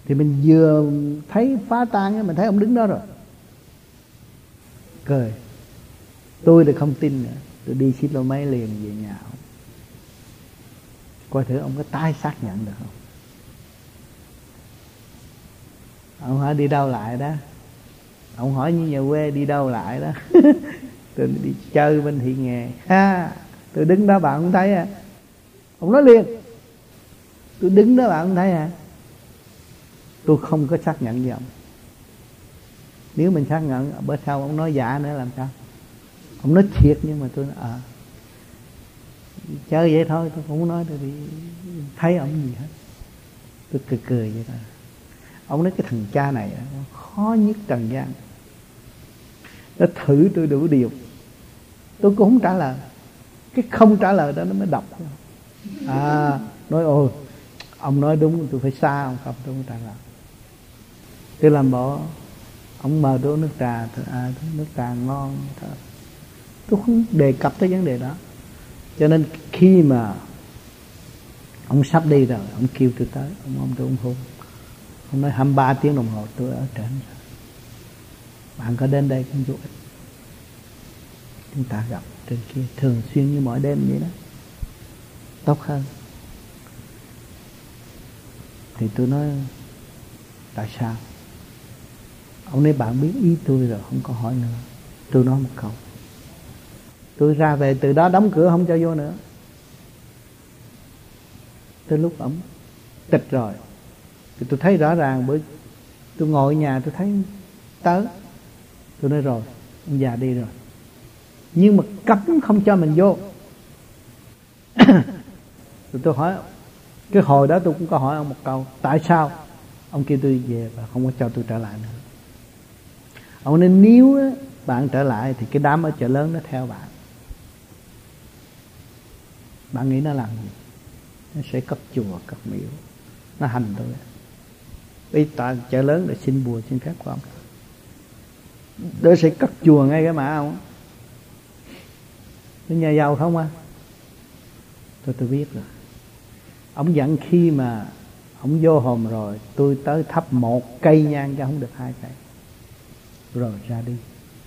Thì mình vừa thấy phá tan, mình thấy ông đứng đó rồi, cười. Tôi thì không tin nữa, tôi đi xin lô máy liền về nhà ông. Coi thử ông có tái xác nhận được không. Ông hỏi đi đâu lại đó. Ông hỏi như nhà quê đi đâu lại đó. Tôi đi chơi bên Thị Nghè. Ha, tôi đứng đó bạn không thấy à. Ông nói liền, tôi đứng đó bạn không thấy à. Tôi không có xác nhận với ông. Nếu mình xác nhận, bữa sau ông nói dạ nữa làm sao. Ông nói thiệt, nhưng mà tôi nói chơi vậy thôi, tôi không nói, tôi đi thấy ông gì hết. Tôi cười cười vậy thôi. Ông nói cái thằng cha này khó nhất trần gian. Nó thử tôi đủ điều, tôi cũng không trả lời. Cái không trả lời đó nó mới độc. Nói ôi ông nói đúng, tôi phải xa ông, không tôi không trả lời. Tôi làm bộ ông mời tôi uống nước trà, nước trà ngon thôi. Tôi không đề cập tới vấn đề đó. Cho nên khi mà ông sắp đi rồi, ông kêu tôi tới, ông tôi ủng hộ. Ông nói 23 tiếng đồng hồ tôi ở trển. Bạn có đến đây cũng vô ích. Chúng ta gặp trên kia thường xuyên như mỗi đêm vậy đó, tốt hơn. Thì tôi nói tại sao? Ông nói bạn biết ý tôi rồi, không có hỏi nữa. Tôi nói một câu, tôi ra về từ đó đóng cửa không cho vô nữa. Tới lúc ổng tịch rồi thì tôi thấy rõ ràng, bởi tôi ngồi ở nhà tôi thấy tới. Tôi nói rồi, ông già đi rồi, nhưng mà cấm không cho mình vô. Rồi tôi hỏi, cái hồi đó tôi cũng có hỏi ông một câu, tại sao ông kêu tôi về và không có cho tôi trở lại nữa. Ông nên nếu bạn trở lại thì cái đám ở chợ lớn nó theo bạn. Bạn nghĩ nó làm gì? Nó sẽ cất chùa, cất miếu, nó hành tôi. Đi tại chợ lớn để xin bùa xin phép của ông. Nó sẽ cất chùa ngay cái mã ông. Cái nhà giàu không à? Tôi biết rồi. Ông dặn khi mà ông vô hồn rồi, tôi tới thắp một cây nhang cho không được 2 cây, rồi ra đi.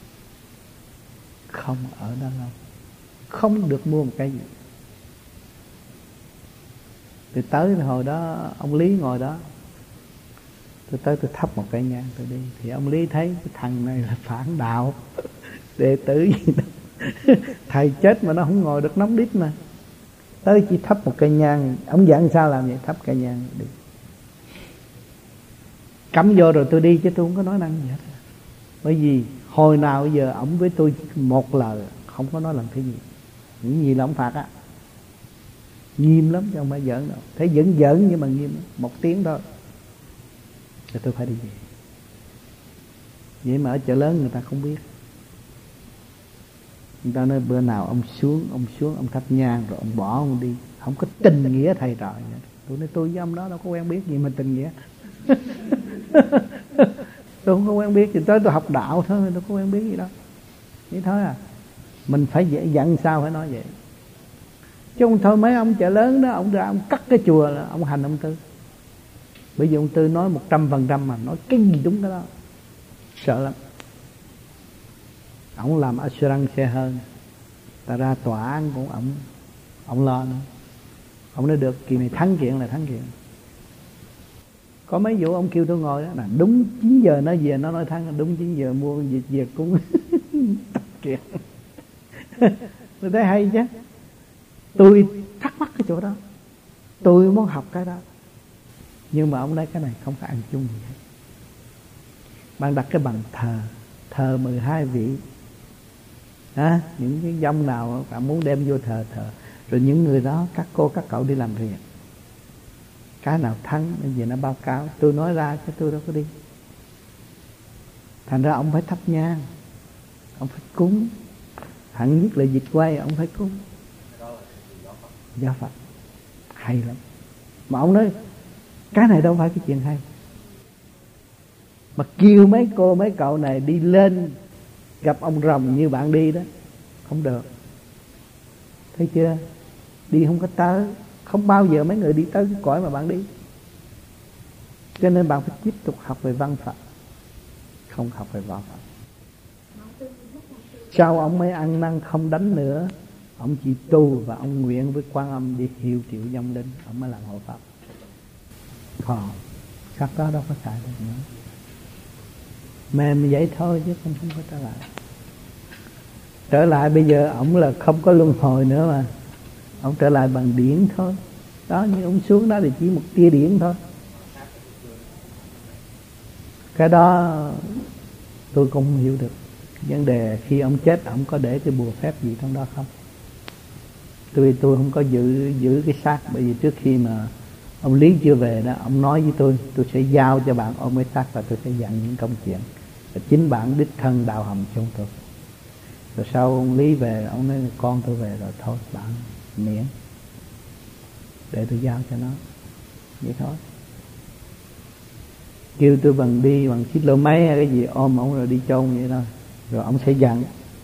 Không ở đó lâu, không được mua một cây gì. Tôi tới hồi đó ông Lý ngồi đó, tôi tới tôi thắp một cây nhang tôi đi. Thì ông Lý thấy cái thằng này là phản đạo, đệ tử gì đó. Thầy chết mà nó không ngồi được nóng đít mà. Tới chỉ thắp một cây nhang. Ông dặn sao làm vậy, thắp cây nhang đi. Cắm vô rồi tôi đi, chứ tôi không có nói năng gì hết. Bởi vì hồi nào bây giờ ổng với tôi một lời, không có nói lần thứ gì. Những gì là ổng phạt á, nghiêm lắm chứ không phải giỡn đâu. Thấy giỡn nhưng mà nghiêm, 1 tiếng thôi rồi tôi phải đi về. Vậy mà ở chợ lớn người ta không biết. Người ta nói bữa nào ông xuống ông thắp nhang rồi ông bỏ ông đi, không có tình nghĩa thầy trò nữa. Tôi nói tôi với ông đó đâu có quen biết gì mà tình nghĩa. Tôi không có quen biết gì, tới tôi học đạo thôi, tôi có quen biết gì đâu. Vậy thôi à. Mình phải dặn sao phải nói vậy. Chứ không thôi mấy ông chợ lớn đó, ông ra ông cắt cái chùa là ông hành ông Tư. Bởi vì ông Tư nói 100% mà nói cái gì đúng cái đó. Sợ lắm. Ông làm assurance xe hơn, ta ra tòa án cũng ông lo nữa. Ông nói được kỳ này thắng kiện là thắng kiện. Có mấy vụ ông kêu tôi ngồi đó là đúng 9 giờ nó về, nó nói thắng, đúng 9 giờ mua việc cũng tập kiện. Tôi thấy hay chứ. Tôi thắc mắc cái chỗ đó, tôi muốn học cái đó. Nhưng mà ông nói cái này không phải ăn chung gì hết. Bạn đặt cái bằng thờ 12 vị. Những cái dông nào bạn muốn đem vô thờ. Rồi những người đó các cô các cậu đi làm việc. Cái nào thắng về nó báo cáo. Tôi nói ra chứ tôi đâu có đi. Thành ra ông phải thắp nhang, ông phải cúng. Hẳn nhất là dịch quay ông phải cúng. Giáo Phật hay lắm. Mà ông nói cái này đâu phải cái chuyện hay. Mà kêu mấy cô mấy cậu này đi lên gặp ông rồng như bạn đi đó, không được. Thấy chưa? Đi không có tới. Không bao giờ mấy người đi tới cái cõi mà bạn đi. Cho nên bạn phải tiếp tục học về văn Phật, không học về võ Phật. Sau ông mới ăn năn không đánh nữa, ông chỉ tu và ông nguyện với Quan Âm đi hiệu triệu vong linh, ông mới làm hộ Pháp. Còn khắc đó đâu có xài được nữa, mềm vậy thôi chứ không có trở lại. Trở lại bây giờ ông là không có luân hồi nữa mà, ông trở lại bằng điển thôi. Đó, như ông xuống đó thì chỉ một tia điển thôi. Cái đó tôi cũng không hiểu được. Vấn đề khi ông chết, ông có để cái bùa phép gì trong đó không? Tôi không có giữ cái xác. Bởi vì trước khi mà ông Lý chưa về đó, ông nói với tôi sẽ giao cho bạn ôm cái xác và tôi sẽ dặn những công chuyện. Và chính bạn đích thân đào hầm cho tôi. Rồi sau ông Lý về, ông nói con tôi về rồi, thôi bạn miễn, để tôi giao cho nó. Vậy thôi. Kêu tôi bằng đi bằng chiếc lô máy hay cái gì ôm ông rồi đi chôn vậy thôi. Rồi ông sẽ dặn.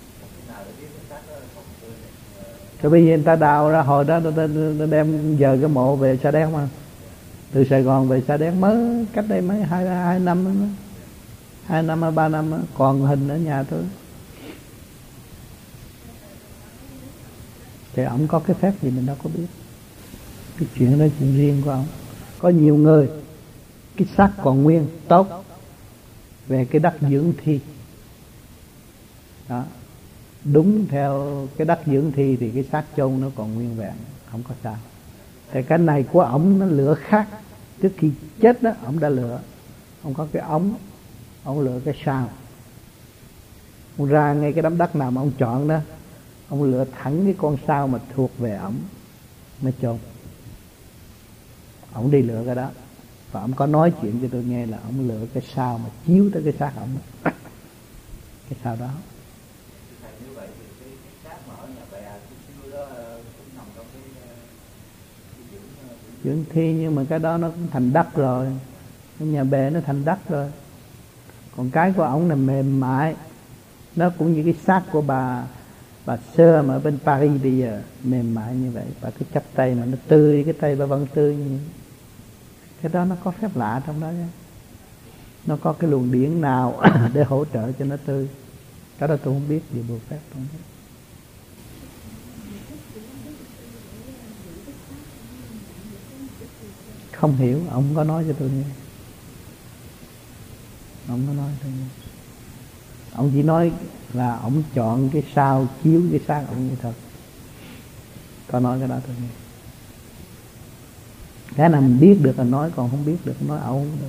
Rồi bây giờ người ta đào ra, hồi đó nó đem giờ cái mộ về Sa Đéc mà. Từ Sài Gòn về Sa Đéc mới cách đây mấy hai năm đó. 2 năm hay 3 năm đó, còn hình ở nhà tôi. Thì ông có cái phép gì mình đâu có biết. Cái chuyện đó chuyện riêng của ông. Có nhiều người cái xác còn nguyên tốt về cái đất dưỡng thi đó, đúng theo cái đất dưỡng thi thì cái xác chôn nó còn nguyên vẹn, không có sao. Thì cái này của ổng nó lựa khác. Trước khi chết đó ổng đã lựa. Ông có cái ống, ông lựa cái sao, ông ra ngay cái đám đất nào mà ông chọn đó, ông lựa thẳng cái con sao mà thuộc về ổng mới chôn. Ổng đi lựa cái đó. Và ông có nói chuyện cho tôi nghe là ông lựa cái sao mà chiếu tới cái xác ổng. Cái sao đó. Dưỡng thi, nhưng mà cái đó nó cũng thành đất rồi. Cái nhà bè nó thành đất rồi. Còn cái của ổng là mềm mại. Nó cũng như cái xác của bà Sơ mà ở bên Paris bây giờ, mềm mại như vậy. Bà cứ chắp tay mà nó tươi, cái tay bà vẫn tươi như vậy. Cái đó nó có phép lạ trong đó nhé. Nó có cái luồng điển nào để hỗ trợ cho nó tươi. Cái đó tôi không biết gì bộ phép không biết. Không hiểu, ông có nói cho tôi nghe. Ông có nói tôi nghe. Ông chỉ nói là ông chọn cái sao chiếu cái xác ông như thật. Có nói cái đó tôi nghe. Cái nào mình biết được là nói, còn không biết được nói ẩu không được.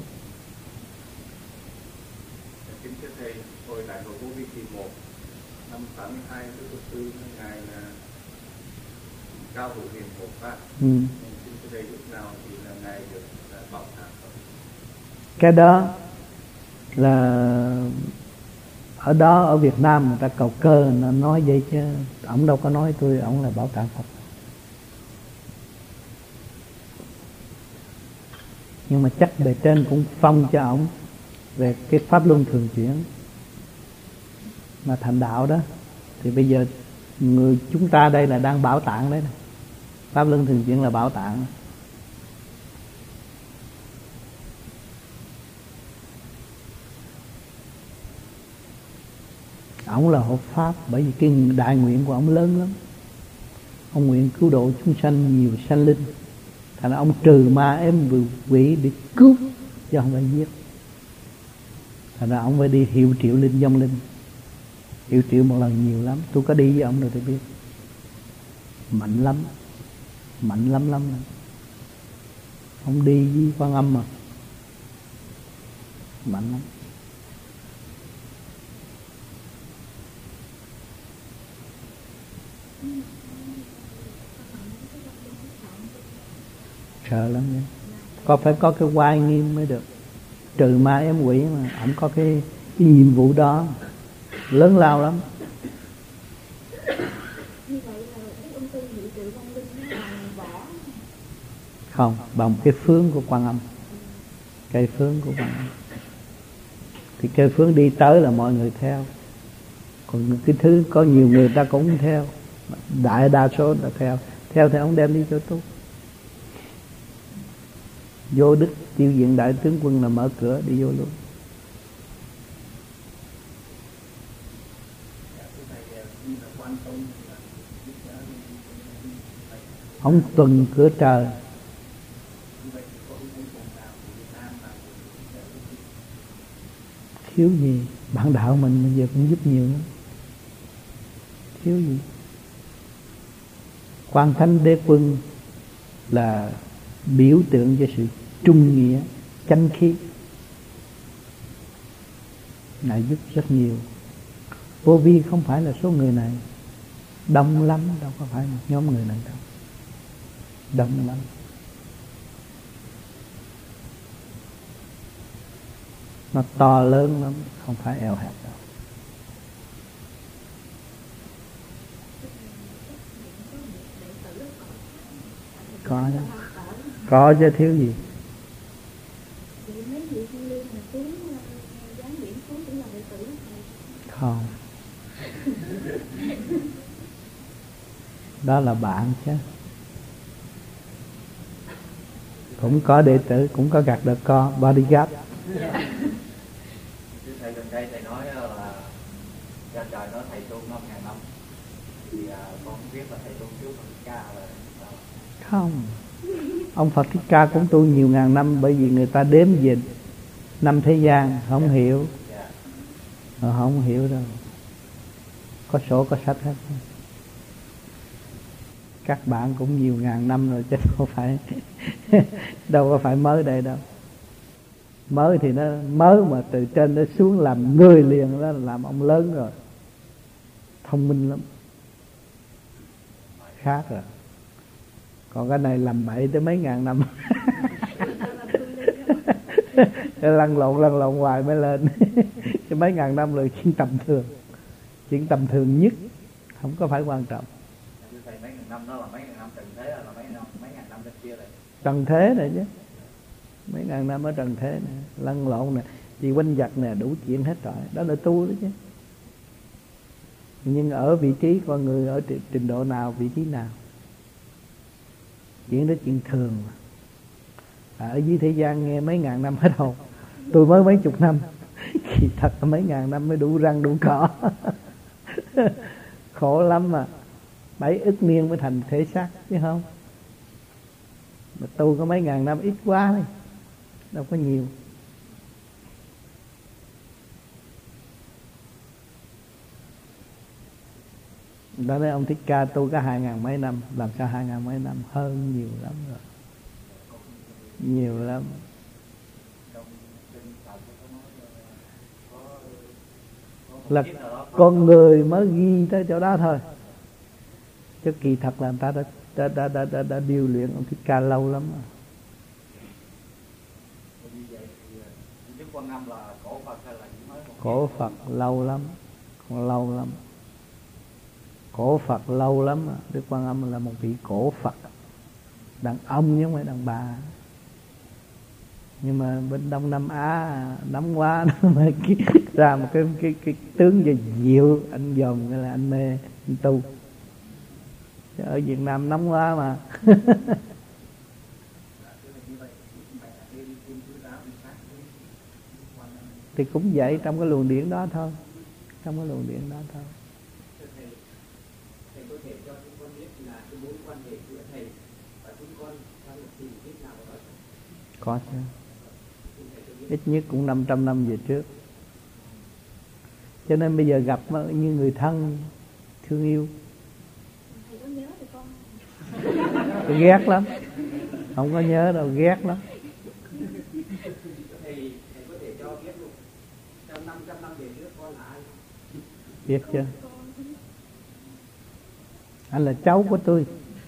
Kính thưa thầy, hồi đại hội vô vi kỳ 1 năm 82 Đức Sư ngài là cao thủ hiền hộ pháp. Kính thưa thầy, lúc nào thì là ngài được bảo tàng không? Cái đó là ở đó ở Việt Nam người ta cầu cơ nó nói vậy chứ ổng đâu có nói tôi ổng là bảo tàng Phật. Nhưng mà chắc bề trên cũng phong cho ổng về cái pháp luân thường chuyển mà thành đạo đó. Thì bây giờ người chúng ta đây là đang bảo tàng đấy. Pháp luân thường chuyển là bảo tàng. Ông là hộ pháp, bởi vì cái đại nguyện của ông lớn lắm. Ông nguyện cứu độ chúng sanh nhiều sanh linh. Thành ra ông trừ ma ém quỷ để cứu, chứ không phải giết. Thành ra ông phải đi hiệu triệu linh vong linh. Hiệu triệu một lần nhiều lắm. Tôi có đi với ông rồi tôi biết. Mạnh lắm. Mạnh lắm. Ông đi với Quan Âm mà. Mạnh lắm. Sợ lắm nha. Phải có cái oai nghiêm mới được. Trừ ma ém quỷ mà ổng có cái nhiệm vụ đó lớn lao lắm. Không, bằng cái phướng của Quan Âm. Cây phướng của Quan Âm. Thì cây phướng đi tới là mọi người theo. Còn cái thứ có nhiều người ta cũng theo. Đại đa số là theo. Theo thì ông đem đi cho tôi. Vô Đức Chiêu Diện Đại Tướng Quân là mở cửa đi vô luôn. Ông tuần cửa trời. Thiếu gì? Bạn đạo mình bây giờ cũng giúp nhiều lắm. Thiếu gì? Quan Thánh Đế Quân là biểu tượng cho sự trung nghĩa, chánh khí. Ngài giúp rất nhiều. Vô vi không phải là số người này, đông lắm, đâu có phải một nhóm người này đâu, đông lắm. Nó to lớn lắm, không phải eo hẹp đâu. Có chứ, thiếu gì. Không. Đó là bạn chứ. Cũng có đệ tử, cũng có gạt được con, bodyguard. Thầy gần đây thầy nói là cha trời nói thầy tu 5.000 năm, thì con không biết là thầy tu trước Phật Thích Ca là sao? Không, ông Phật Thích Ca cũng tu nhiều ngàn năm, bởi vì người ta đếm về năm thế gian không hiểu. Họ không hiểu đâu. Có sổ có sách hết. Các bạn cũng nhiều ngàn năm rồi chứ đâu có phải mới đây đâu. Mới thì nó mới mà từ trên nó xuống làm người liền, đó là làm ông lớn rồi, thông minh lắm, khác rồi. Còn cái này làm bậy tới mấy ngàn năm lăn lộn hoài mới lên chứ mấy ngàn năm rồi chuyện tầm thường nhất, không có phải quan trọng. Mấy ngàn năm đó là mấy ngàn năm trần thế, là mấy ngàn năm bên kia này. Trần thế này chứ, mấy ngàn năm ở trần thế này, lăn lộn nè, chị quanh vật nè, đủ chuyện hết rồi, đó là tu đó chứ. Nhưng ở vị trí con người, ở trình độ nào, vị trí nào, chuyện đó chuyện thường mà. Ở dưới thế gian nghe mấy ngàn năm hết hồn, tôi mới mấy chục năm thì thật là mấy ngàn năm mới đủ răng đủ cỏ khổ lắm mà. 7 ức niên mới thành thể xác chứ không. Mà tu có mấy ngàn năm ít quá đấy, đâu có nhiều. Đó nên ông Thích Ca tu có 2.000 mấy năm. Làm sao 2.000 mấy năm? Hơn nhiều lắm rồi, nhiều lắm. Là con người mới ghi tới chỗ đó thôi, chứ kỳ thật là người ta đã điều luyện ông Thích Ca lâu lắm rồi. Cổ Phật lâu lắm, còn lâu lắm. Cổ Phật lâu lắm. Đức Quan Âm là một vị cổ Phật, đàn ông chứ không phải đàn bà. Nhưng mà bên Đông Nam Á nóng quá nó mới ra một cái tướng về dịu, anh dòm cái là anh mê, anh tu. Chứ ở Việt Nam nóng quá mà thì cũng vậy, trong cái luồng điển đó thôi, trong cái luồng điển đó thôi. Thầy có thể cho chúng con biết là cái mối quan hệ giữa thầy và chúng con trong một tình tiết nào đó? Có chứ, ít nhất cũng 500 năm về trước. Cho nên bây giờ gặp như người thân thương yêu. Thầy có nhớ được con? Tôi ghét lắm, không có nhớ đâu, ghét lắm. Thầy có thể cho biết luôn trong 500 năm về trước con là ai? Biết chưa? Anh là cháu của tôi.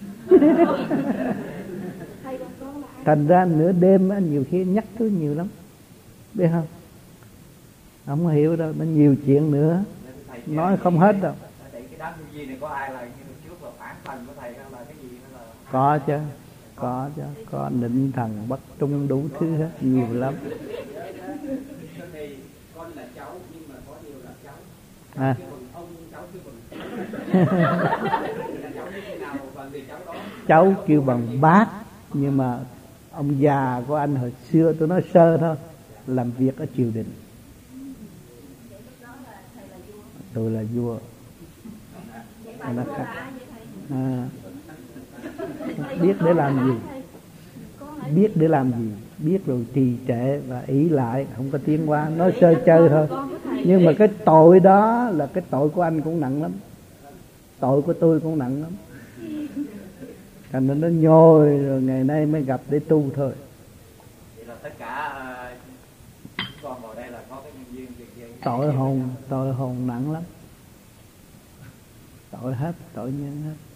Thành ra nửa đêm nhiều khi nhắc tôi nhiều lắm, biết không? Không hiểu đâu, nó nhiều chuyện nữa, nói không hết đâu. Cái đám duy này có ai là như trước là phản thần của thầy hay là cái gì hay là... Có chứ, có nịnh thần bất trung đủ thứ hết, nhiều lắm. Thầy, con là cháu nhưng mà có điều là cháu. À. Ông cháu kêu bằng cháu như thế nào và người cháu đó? Cháu kêu bằng bác, nhưng mà Ông già của anh hồi xưa, tôi nói sơ thôi, làm việc ở triều đình. Tôi là vua. Nó khác. Biết để làm gì, biết để làm gì, biết rồi trì trệ và ý lại, không có tiến hóa. Nói sơ chơi thôi. Nhưng mà cái tội đó là cái tội của anh cũng nặng lắm, tội của tôi cũng nặng lắm. Thành nên nó nhồi rồi ngày nay mới gặp để tu thôi. Vậy là tất cả con vào đây là có cái nhân duyên. Tội hồn nặng lắm, tội hết, tội nhân hết.